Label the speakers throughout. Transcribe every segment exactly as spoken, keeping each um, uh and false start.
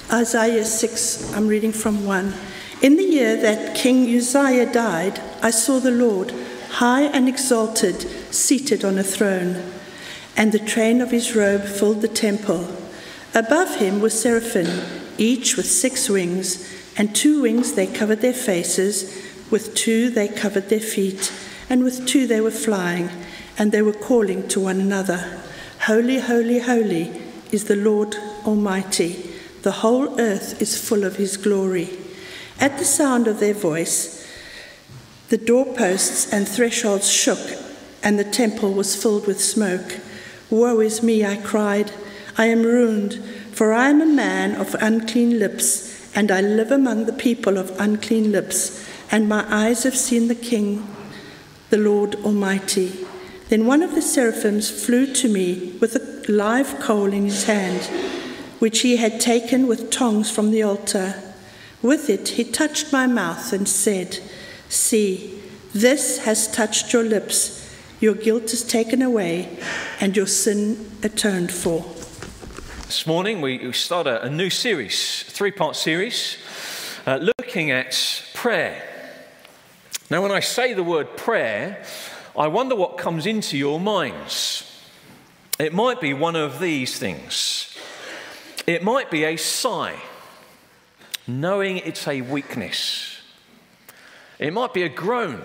Speaker 1: Isaiah six, I'm reading from one. In the year that King Uzziah died, I saw the Lord, high and exalted, seated on a throne, and the train of his robe filled the temple. Above him were seraphim, each with six wings, and two wings they covered their faces, with two they covered their feet, and with two they were flying, and they were calling to one another, Holy, holy, holy is the Lord Almighty. The whole earth is full of his glory. At the sound of their voice, the doorposts and thresholds shook, and the temple was filled with smoke. Woe is me, I cried. I am ruined, for I am a man of unclean lips, and I live among the people of unclean lips, and my eyes have seen the King, the Lord Almighty. Then one of the seraphims flew to me with a live coal in his hand, which he had taken with tongs from the altar. With it he touched my mouth and said, See, this has touched your lips. Your guilt is taken away, and your sin atoned for.
Speaker 2: This morning we start a, a new series, a three-part series, uh, looking at prayer. Now, when I say the word prayer, I wonder what comes into your minds. It might be one of these things. It might be a sigh, knowing it's a weakness. It might be a groan,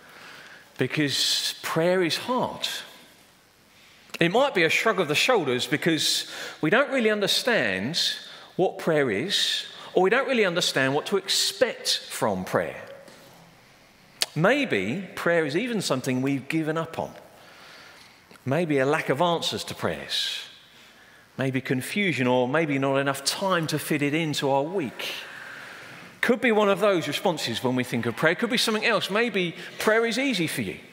Speaker 2: because prayer is hard. It might be a shrug of the shoulders because we don't really understand what prayer is, or we don't really understand what to expect from prayer. Maybe prayer is even something we've given up on. Maybe a lack of answers to prayers. Maybe confusion, or maybe not enough time to fit it into our week. Could be one of those responses when we think of prayer. Could be something else. Maybe prayer is easy for you.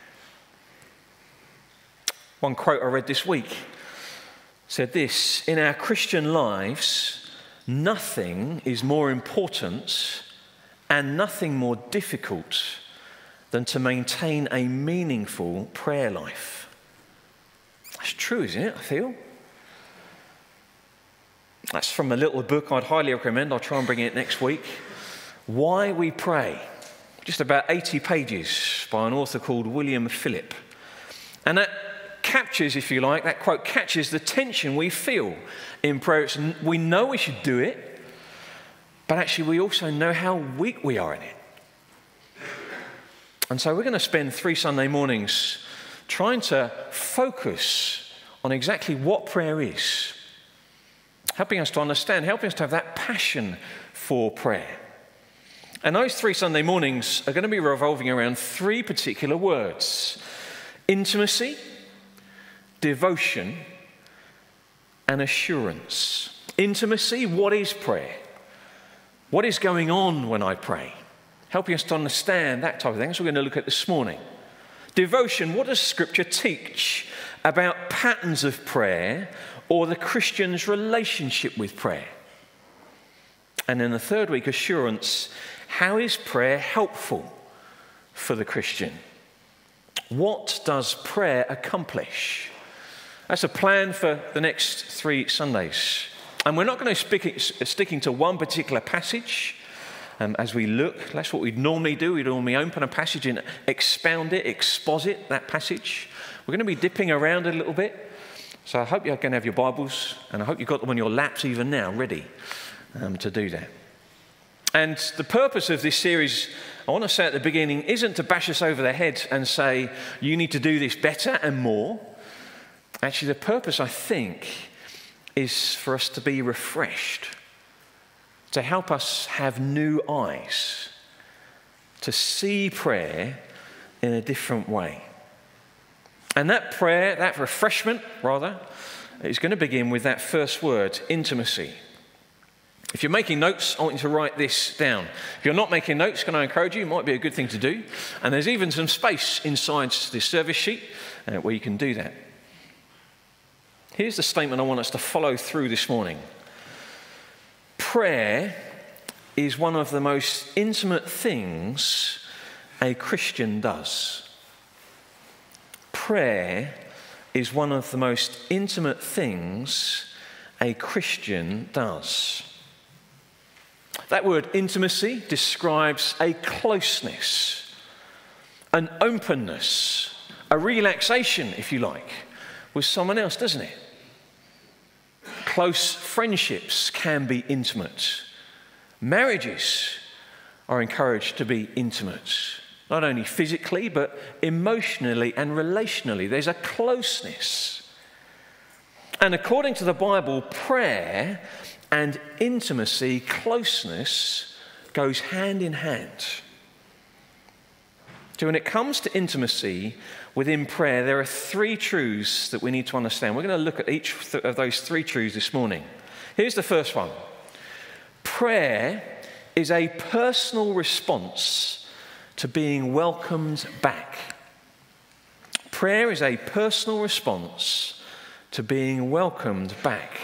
Speaker 2: One quote I read this week said this: in our Christian lives, nothing is more important and nothing more difficult than to maintain a meaningful prayer life. That's true, isn't it, I feel? That's from a little book I'd highly recommend. I'll try and bring it next week. Why We Pray. Just about eighty pages by an author called William Phillip. And that captures, if you like, that quote catches the tension we feel in prayer. It's, we know we should do it, but actually we also know how weak we are in it. And so we're going to spend three Sunday mornings trying to focus on exactly what prayer is, helping us to understand, helping us to have that passion for prayer. And those three Sunday mornings are going to be revolving around three particular words: intimacy, devotion, and assurance. Intimacy, what is prayer? What is going on when I pray? Helping us to understand that type of thing. That's what we're going to look at this morning. Devotion, what does Scripture teach about patterns of prayer or the Christian's relationship with prayer? And in the third week, assurance, how is prayer helpful for the Christian? What does prayer accomplish? That's a plan for the next three Sundays. And we're not going to speak sticking to one particular passage um, as we look. That's what we'd normally do. We'd normally open a passage and expound it, exposit that passage. We're going to be dipping around a little bit. So I hope you're going to have your Bibles, and I hope you've got them on your laps even now, ready um, to do that. And the purpose of this series, I want to say at the beginning, isn't to bash us over the head and say, you need to do this better and more. Actually, the purpose, I think, is for us to be refreshed, to help us have new eyes, to see prayer in a different way. And that prayer, that refreshment, rather, is going to begin with that first word, intimacy. If you're making notes, I want you to write this down. If you're not making notes, can I encourage you? It might be a good thing to do. And there's even some space inside this service sheet uh, where you can do that. Here's the statement I want us to follow through this morning. Prayer is one of the most intimate things a Christian does. Prayer is one of the most intimate things a Christian does. That word intimacy describes a closeness, an openness, a relaxation, if you like, with someone else, doesn't it? Close friendships can be intimate. Marriages are encouraged to be intimate, not only physically, but emotionally and relationally. There's a closeness. And according to the Bible, prayer and intimacy, closeness, goes hand in hand. So when it comes to intimacy within prayer, there are three truths that we need to understand. We're going to look at each of those three truths this morning. Here's the first one. Prayer is a personal response to being welcomed back. Prayer is a personal response to being welcomed back.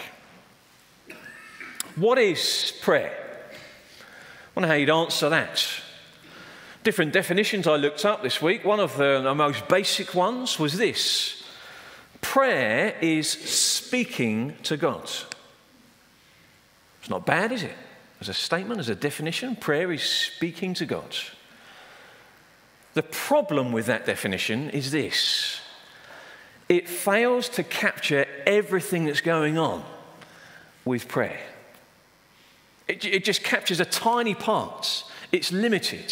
Speaker 2: What is prayer? I wonder how you'd answer that. Different definitions I looked up this week. One of the, the most basic ones was this. Prayer is speaking to God. It's not bad, is it? As a statement, as a definition, prayer is speaking to God. The problem with that definition is this. It fails to capture everything that's going on with prayer. It, it just captures a tiny part. It's limited.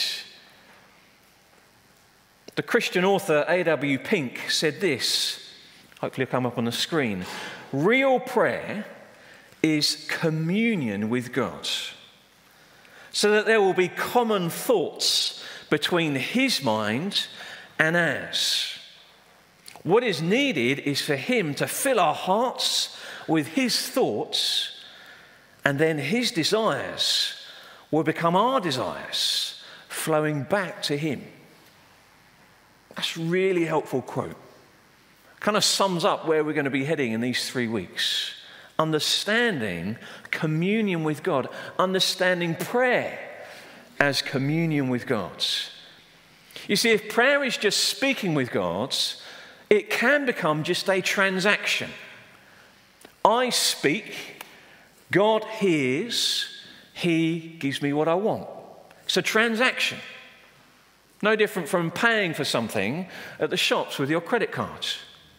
Speaker 2: The Christian author A W Pink said this, hopefully it'll come up on the screen. Real prayer is communion with God, so that there will be common thoughts between his mind and ours. What is needed is for him to fill our hearts with his thoughts, and then his desires will become our desires, flowing back to him. That's a really helpful quote. Kind of sums up where we're going to be heading in these three weeks. Understanding communion with God. Understanding prayer as communion with God. You see, if prayer is just speaking with God, it can become just a transaction. I speak, God hears, he gives me what I want. It's a transaction. No different from paying for something at the shops with your credit cards.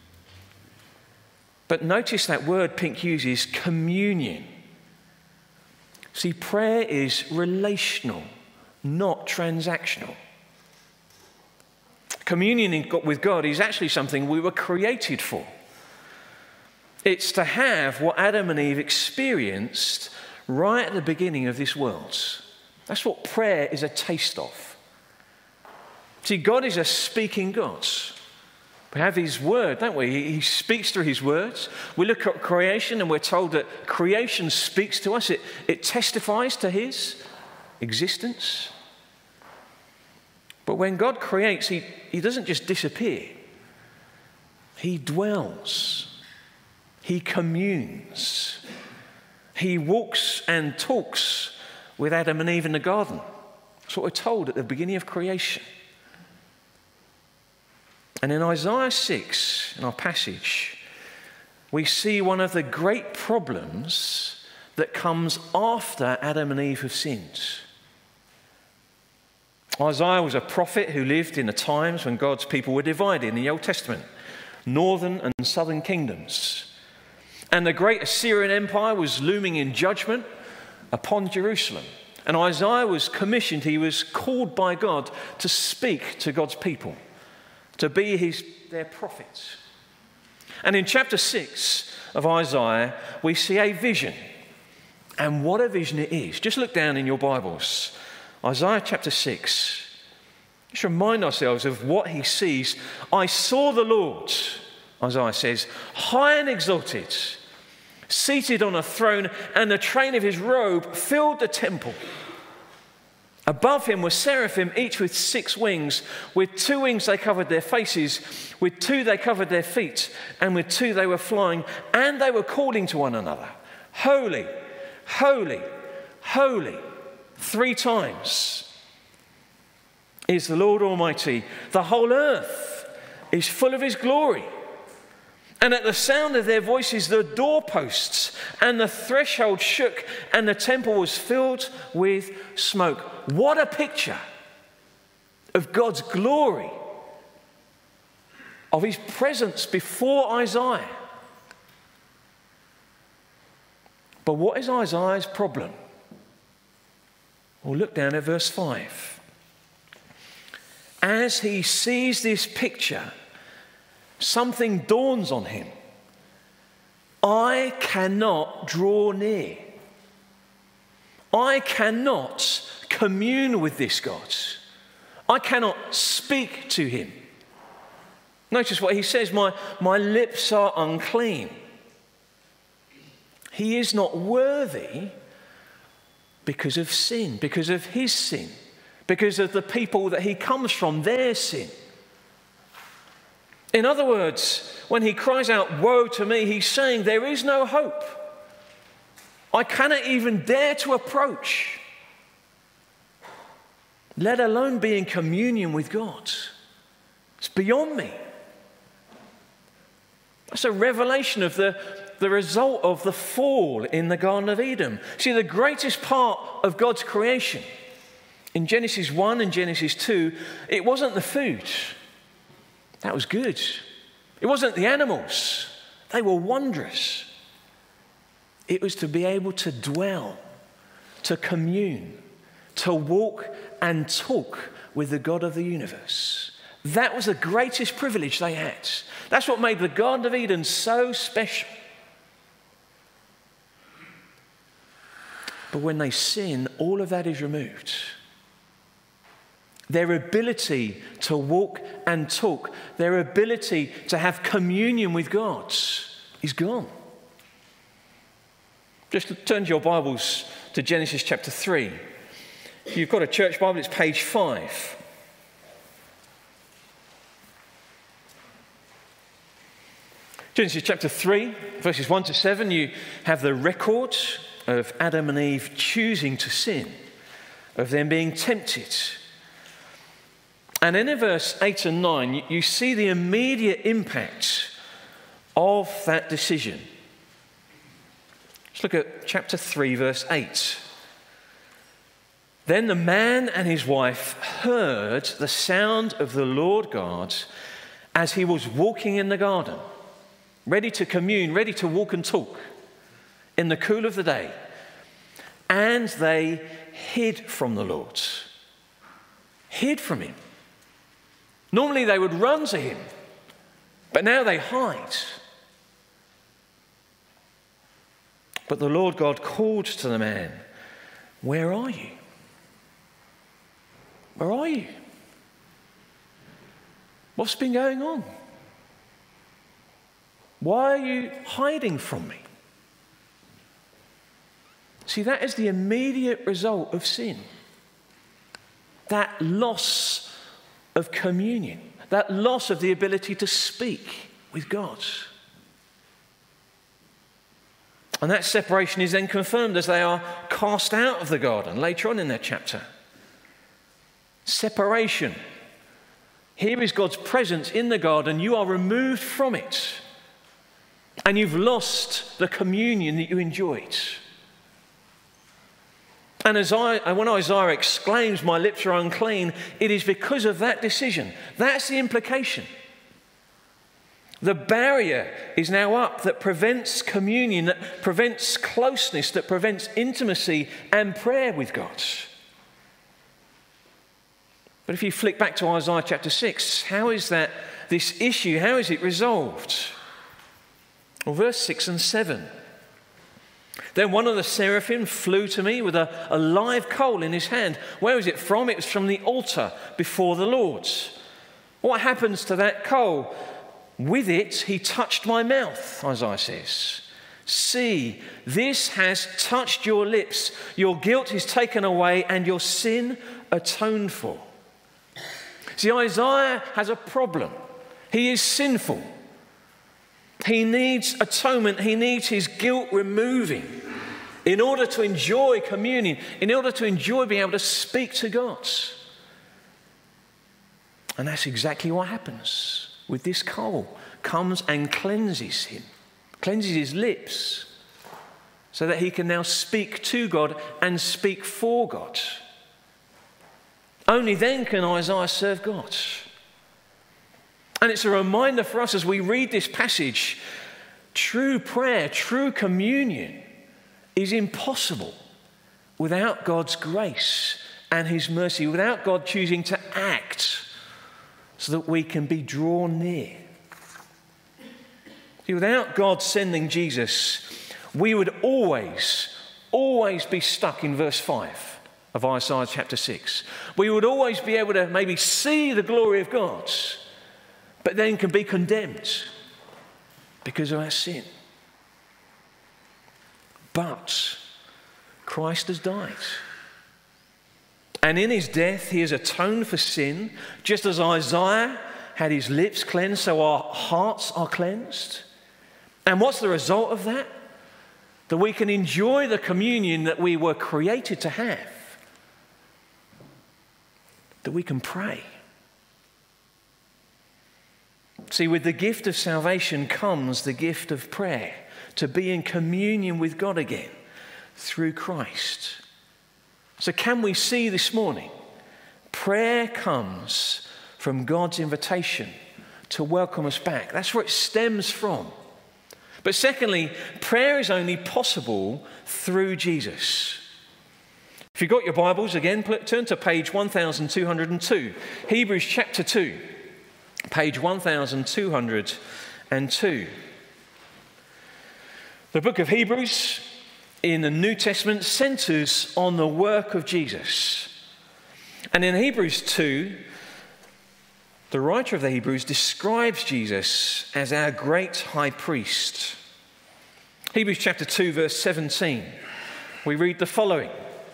Speaker 2: But notice that word Pink uses, communion. See, prayer is relational, not transactional. Communion with God is actually something we were created for. It's to have what Adam and Eve experienced right at the beginning of this world. That's what prayer is a taste of. See, God is a speaking God. We have his word, don't we? He speaks through his words. We look at creation and we're told that creation speaks to us. It, it testifies to his existence. But when God creates, he, he doesn't just disappear. He dwells. He communes. He walks and talks with Adam and Eve in the garden. That's what we're told at the beginning of creation. And in Isaiah six, in our passage, we see one of the great problems that comes after Adam and Eve have sinned. Isaiah was a prophet who lived in the times when God's people were divided in the Old Testament, northern and southern kingdoms. And the great Assyrian Empire was looming in judgment upon Jerusalem. And Isaiah was commissioned, he was called by God to speak to God's people, to be his, their prophets. And in chapter six of Isaiah, we see a vision. And what a vision it is. Just look down in your Bibles. Isaiah chapter six. Just remind ourselves of what he sees. I saw the Lord, Isaiah says, high and exalted, seated on a throne, and the train of his robe filled the temple. Above him were seraphim, each with six wings. With two wings they covered their faces, with two they covered their feet, and with two they were flying, and they were calling to one another, holy, holy, holy, three times is the Lord Almighty. The whole earth is full of his glory. And at the sound of their voices, the doorposts and the threshold shook, and the temple was filled with smoke. What a picture of God's glory, of his presence before Isaiah. But what is Isaiah's problem? Well, look down at verse five. As he sees this picture, something dawns on him. I cannot draw near. I cannot commune with this God. I cannot speak to him. Notice what he says, my, my lips are unclean. He is not worthy because of sin, because of his sin, because of the people that he comes from, their sin. In other words, when he cries out, woe to me, he's saying there is no hope. I cannot even dare to approach, let alone be in communion with God. It's beyond me. That's a revelation of the, the result of the fall in the Garden of Eden. See, the greatest part of God's creation, in Genesis one and Genesis two, it wasn't the food. That was good. It wasn't the animals. They were wondrous. It was to be able to dwell, to commune, to walk and talk with the God of the universe. That was the greatest privilege they had. That's what made the Garden of Eden so special. But when they sin, all of that is removed. Their ability to walk and talk, their ability to have communion with God is gone. Just turn your Bibles to Genesis chapter three. If you've got a church Bible, it's page five. Genesis chapter three, verses one to seven, you have the record of Adam and Eve choosing to sin, of them being tempted. And then in verse eight and nine, you see the immediate impact of that decision. Let's look at chapter three, verse eight. Then the man and his wife heard the sound of the Lord God as he was walking in the garden, ready to commune, ready to walk and talk in the cool of the day. And they hid from the Lord. Hid from him. Normally they would run to him, but now they hide. But the Lord God called to the man, where are you? Where are you? What's been going on? Why are you hiding from me? See, that is the immediate result of sin. That loss of communion, that loss of the ability to speak with God. And that separation is then confirmed as they are cast out of the garden later on in that chapter. Separation. Here is God's presence in the garden. You are removed from it. And you've lost the communion that you enjoyed. And as I, when Isaiah exclaims, my lips are unclean, it is because of that decision. That's the implication. The barrier is now up that prevents communion, that prevents closeness, that prevents intimacy and prayer with God. But if you flick back to Isaiah chapter six, how is that, this issue, how is it resolved? Well, verse six and seven. Then one of the seraphim flew to me with a, a live coal in his hand. Where was it from? It was from the altar before the Lord. What happens to that coal? With it, he touched my mouth, Isaiah says. See, this has touched your lips. Your guilt is taken away and your sin atoned for. See, Isaiah has a problem. He is sinful. He needs atonement. He needs his guilt removing in order to enjoy communion, in order to enjoy being able to speak to God. And that's exactly what happens with this coal. comes and cleanses him, cleanses his lips, so that he can now speak to God and speak for God. Only then can Isaiah serve God. And it's a reminder for us as we read this passage, true prayer, true communion is impossible without God's grace and his mercy, without God choosing to act so that we can be drawn near. See, without God sending Jesus, we would always, always be stuck in verse five of Isaiah chapter six. We would always be able to maybe see the glory of God, but then can be condemned because of our sin. But Christ has died. And in his death, he has atoned for sin, just as Isaiah had his lips cleansed, so our hearts are cleansed. And what's the result of that? That we can enjoy the communion that we were created to have. That we can pray. See, with the gift of salvation comes the gift of prayer, to be in communion with God again through Christ. So can we see this morning, prayer comes from God's invitation to welcome us back. That's where it stems from. But secondly, prayer is only possible through Jesus. If you've got your Bibles, again, turn to page one thousand two hundred two, Hebrews chapter two, page one thousand two hundred two. The book of Hebrews in the New Testament centers on the work of Jesus. And in Hebrews two, the writer of the Hebrews describes Jesus as our great high priest. Hebrews chapter two, verse seventeen, we read the following.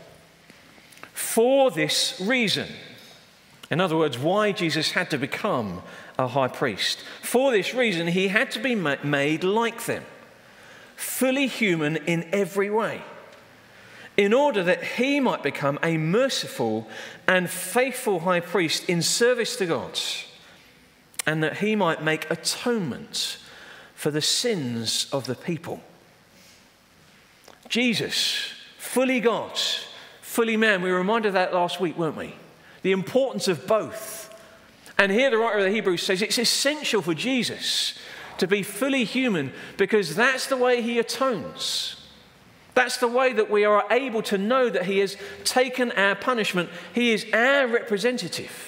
Speaker 2: For this reason, in other words, why Jesus had to become a high priest. For this reason, he had to be made like them, fully human in every way, in order that he might become a merciful and faithful high priest in service to God, and that he might make atonement for the sins of the people. Jesus, fully God, fully man. We were reminded of that last week, weren't we? The importance of both. And here the writer of the Hebrews says it's essential for Jesus to be fully human because that's the way he atones. That's the way that we are able to know that he has taken our punishment. He is our representative.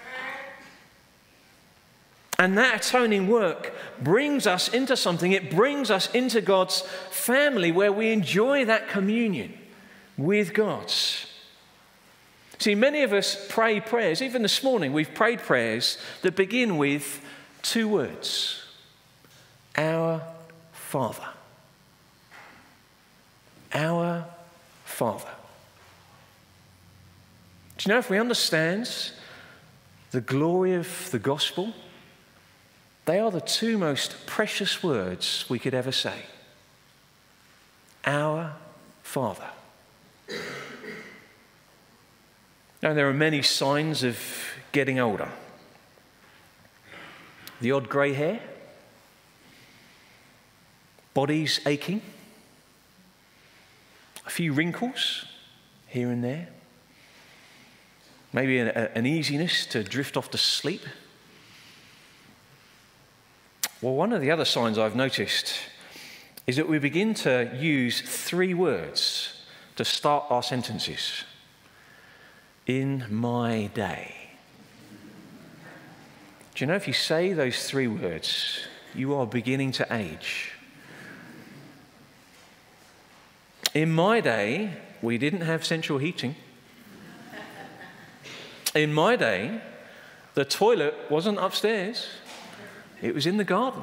Speaker 2: And that atoning work brings us into something. It brings us into God's family where we enjoy that communion with God. See, many of us pray prayers. Even this morning, we've prayed prayers that begin with two words. Our Father. Our Father. Do you know, if we understand the glory of the gospel, they are the two most precious words we could ever say. Our Father. Now, there are many signs of getting older. The odd grey hair, bodies aching, a few wrinkles here and there, maybe an, an easiness to drift off to sleep. Well, one of the other signs I've noticed is that we begin to use three words to start our sentences. In my day. Do you know, if you say those three words, you are beginning to age. In my day, we didn't have central heating. In my day, the toilet wasn't upstairs. It was in the garden.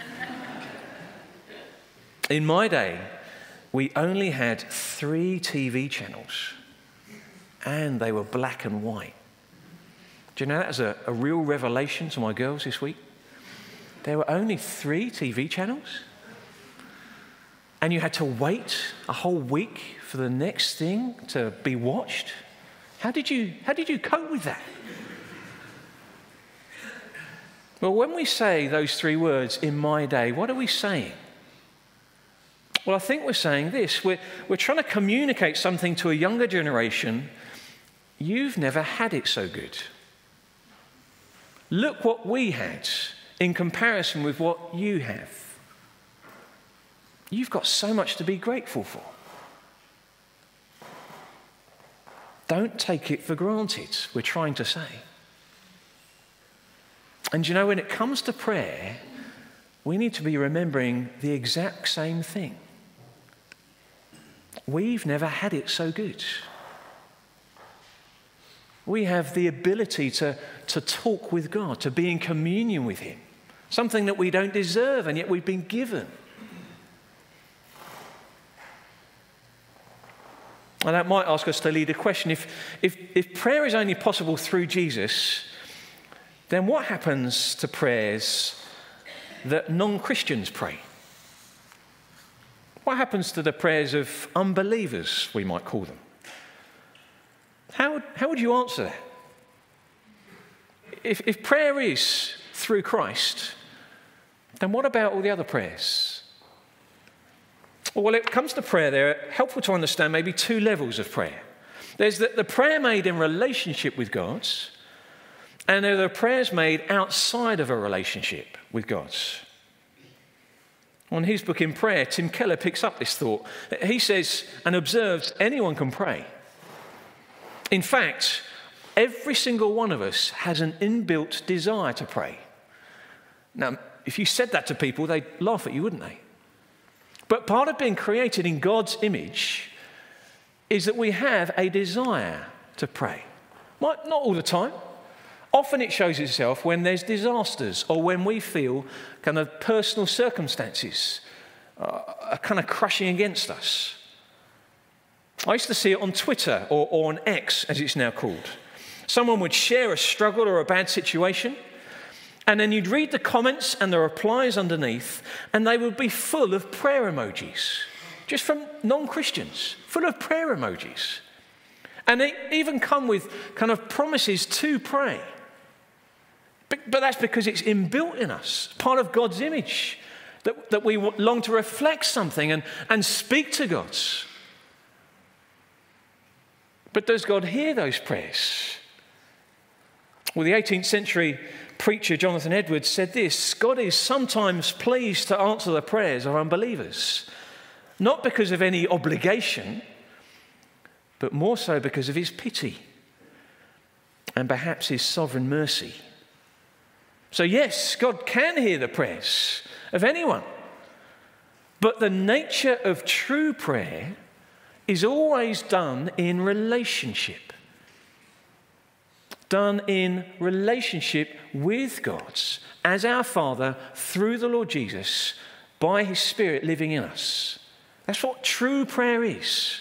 Speaker 2: In my day, we only had three T V channels. And they were black and white. Do you know that was a, a real revelation to my girls this week? There were only three T V channels. And you had to wait a whole week for the next thing to be watched. How did you, how did you cope with that? Well, when we say those three words, in my day, what are we saying? Well, I think we're saying this. We're, we're trying to communicate something to a younger generation. You've never had it so good. Look what we had in comparison with what you have. You've got so much to be grateful for. Don't take it for granted, we're trying to say. And you know, when it comes to prayer, we need to be remembering the exact same thing. We've never had it so good. We have the ability to, to talk with God, to be in communion with him, something that we don't deserve and yet we've been given. And that might ask us to lead a question. If, if, if prayer is only possible through Jesus, then what happens to prayers that non-Christians pray? What happens to the prayers of unbelievers, we might call them? How, how would you answer that? If, if prayer is through Christ, then what about all the other prayers? Well, when it comes to prayer, they're helpful to understand maybe two levels of prayer. There's the, the prayer made in relationship with God, and there are the prayers made outside of a relationship with God. On his book In Prayer, Tim Keller picks up this thought. He says and observes anyone can pray. In fact, every single one of us has an inbuilt desire to pray. Now, if you said that to people, they'd laugh at you, wouldn't they? But part of being created in God's image is that we have a desire to pray. Not all the time. Often it shows itself when there's disasters or when we feel kind of personal circumstances uh, are kind of crushing against us. I used to see it on Twitter or, or on X, as it's now called. Someone would share a struggle or a bad situation, and then you'd read the comments and the replies underneath, and they would be full of prayer emojis, just from non-Christians, full of prayer emojis. And they even come with kind of promises to pray. But, but that's because it's inbuilt in us, part of God's image, that, that we long to reflect something and, and speak to God. But does God hear those prayers? Well, the eighteenth century preacher Jonathan Edwards said this: God is sometimes pleased to answer the prayers of unbelievers, not because of any obligation, but more so because of his pity and perhaps his sovereign mercy. So yes, God can hear the prayers of anyone, but the nature of true prayer is always done in relationship. Done in relationship with God as our Father through the Lord Jesus by his Spirit living in us. That's what true prayer is.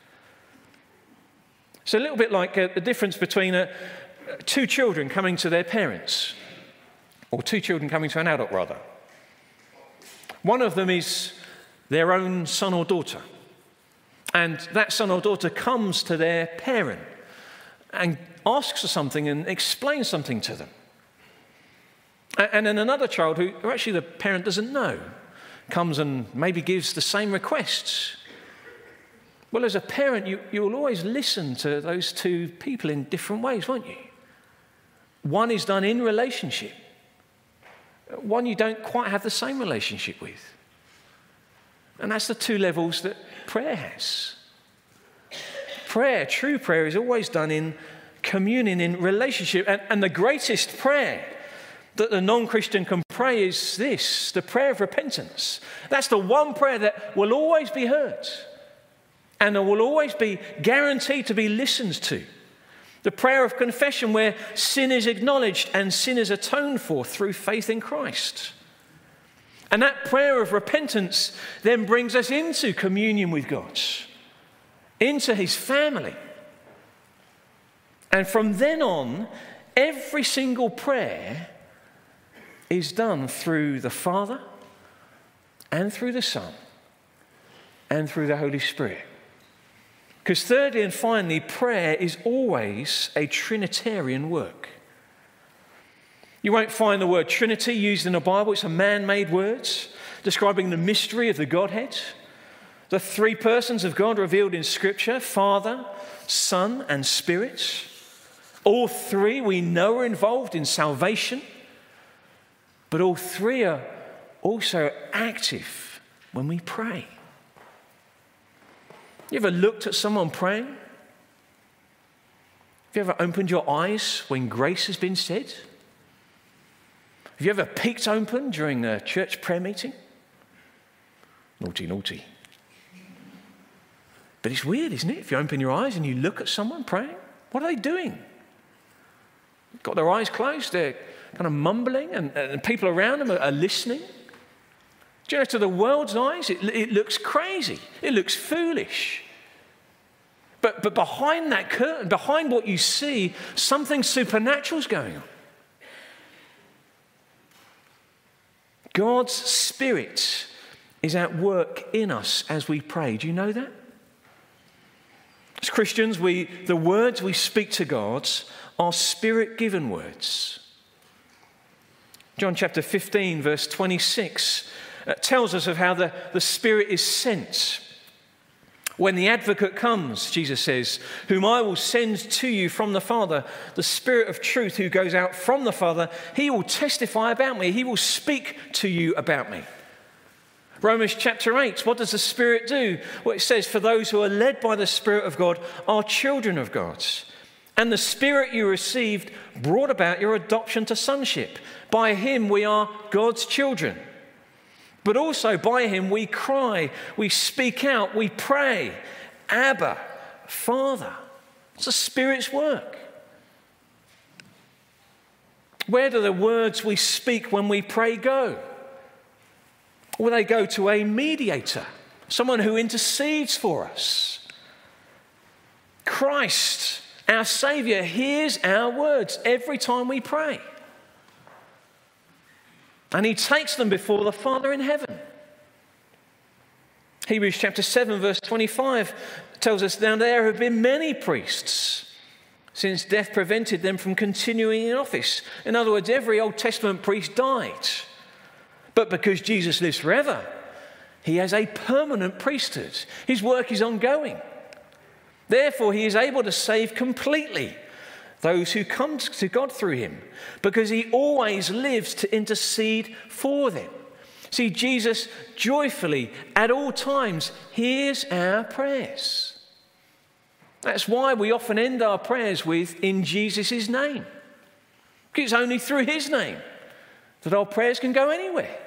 Speaker 2: It's a little bit like uh, the difference between uh, two children coming to their parents, or two children coming to an adult rather. One of them is their own son or daughter, and that son or daughter comes to their parent and asks for something and explains something to them. And then another child who, who actually the parent doesn't know comes and maybe gives the same requests. Well, as a parent, you, you'll always listen to those two people in different ways, won't you? One is done in relationship. One you don't quite have the same relationship with. And that's the two levels that prayer has. Prayer, true prayer, is always done in communion, in relationship. And, and the greatest prayer that the non-Christian can pray is this, the prayer of repentance. That's the one prayer that will always be heard and that will always be guaranteed to be listened to. The prayer of confession, where sin is acknowledged and sin is atoned for through faith in Christ. And that prayer of repentance then brings us into communion with God, into his family. And from then on, every single prayer is done through the Father and through the Son and through the Holy Spirit. Because thirdly and finally, prayer is always a Trinitarian work. You won't find the word Trinity used in the Bible. It's a man-made word describing the mystery of the Godhead. The three persons of God revealed in Scripture, Father, Son, and Spirit. All three we know are involved in salvation, but all three are also active when we pray. You ever looked at someone praying? Have you ever opened your eyes when grace has been said? Have you ever peeked open during the church prayer meeting? Naughty, naughty. But it's weird, isn't it? If you open your eyes and you look at someone praying, what are they doing? Got their eyes closed, they're kind of mumbling, and, and people around them are, are listening. Do you know, to the world's eyes, it, it looks crazy. It looks foolish. But, but behind that curtain, behind what you see, something supernatural is going on. God's Spirit is at work in us as we pray. Do you know that? As Christians, we, the words we speak to God are Spirit-given words. John chapter fifteen, verse twenty-six, uh, tells us of how the, the Spirit is sent. When the advocate comes, Jesus says, whom I will send to you from the Father, the Spirit of truth who goes out from the Father, he will testify about me. He will speak to you about me. Romans chapter eight, what does the Spirit do? Well, it says, for those who are led by the Spirit of God are children of God. And the Spirit you received brought about your adoption to sonship. By him we are God's children. But also by him we cry, we speak out, we pray, Abba, Father. It's the Spirit's work. Where do the words we speak when we pray go? Well, they go to a mediator, someone who intercedes for us. Christ, our Saviour, hears our words every time we pray. And he takes them before the Father in heaven. Hebrews chapter seven, verse twenty-five tells us, now there have been many priests since death prevented them from continuing in office. In other words, every Old Testament priest died. But because Jesus lives forever, he has a permanent priesthood. His work is ongoing. Therefore, he is able to save completely those who come to God through him, because he always lives to intercede for them. See, Jesus joyfully, at all times, hears our prayers. That's why we often end our prayers with, in Jesus' name. Because it's only through his name that our prayers can go anywhere.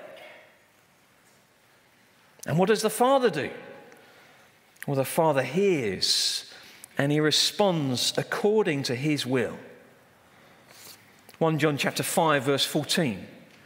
Speaker 2: And what does the Father do? Well, the Father hears and he responds according to his will. First John chapter five, verse fourteen.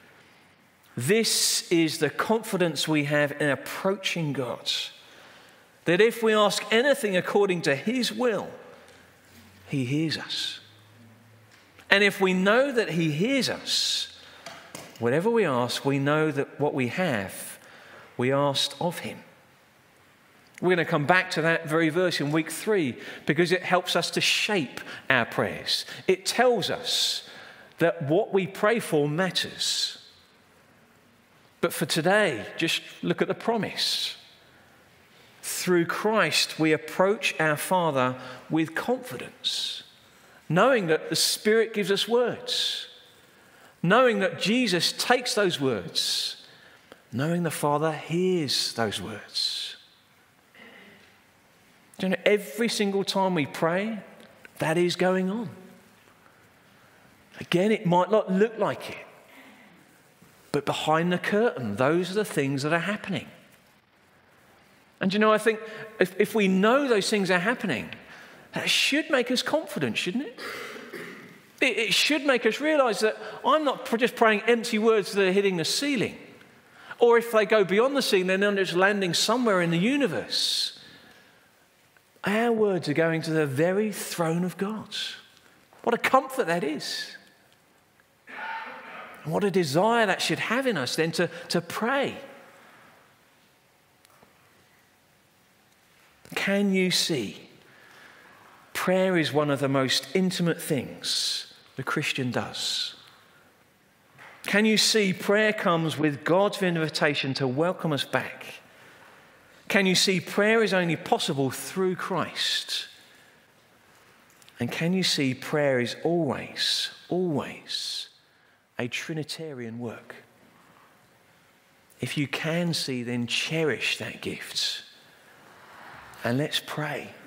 Speaker 2: This is the confidence we have in approaching God, that if we ask anything according to his will, he hears us. And if we know that he hears us, whatever we ask, we know that what we have, we asked of him. We're going to come back to that very verse in week three because it helps us to shape our prayers. It tells us that what we pray for matters. But for today, just look at the promise. Through Christ, we approach our Father with confidence, knowing that the Spirit gives us words, knowing that Jesus takes those words, knowing the Father hears those words. Do you know, every single time we pray, that is going on. Again, it might not look like it, but behind the curtain, those are the things that are happening. And you know, I think if, if we know those things are happening, that should make us confident, shouldn't it? It, it should make us realize that I'm not just praying empty words that are hitting the ceiling. Or if they go beyond the ceiling, they're just landing somewhere in the universe. Our words are going to the very throne of God. What a comfort that is. And what a desire that should have in us then to, to pray. Can you see? Prayer is one of the most intimate things the Christian does. Can you see prayer comes with God's invitation to welcome us back? Can you see prayer is only possible through Christ? And can you see prayer is always, always a Trinitarian work? If you can see, then cherish that gift. And let's pray.